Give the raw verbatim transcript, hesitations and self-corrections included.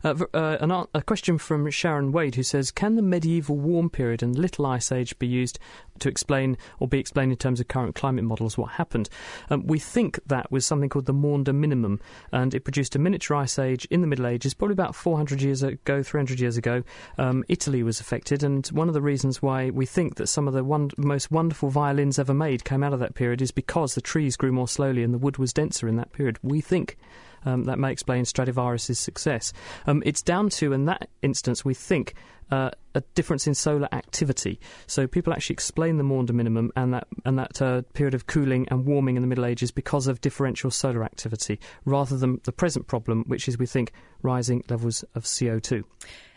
Uh, uh, an, a question from Sharon Wade, who says, can the medieval warm period and Little Ice Age be used to explain, or be explained in terms of current climate models, what happened? Um, we think that was something called the Maunder Minimum, and it produced a miniature ice age in the Middle Ages, probably about four hundred years ago, three hundred years ago. Um, Italy was affected, and one of the reasons why we think that some of the one, most wonderful violins ever made came out of that period is because the trees grew more slowly and the wood was denser in that period. We think um, that may explain Stradivarius' success. Um, it's down to, in that instance, we think, uh, a difference in solar activity. So people actually explain the Maunder Minimum and that and that uh, period of cooling and warming in the Middle Ages because of differential solar activity, rather than the present problem, which is, we think, rising levels of C O two.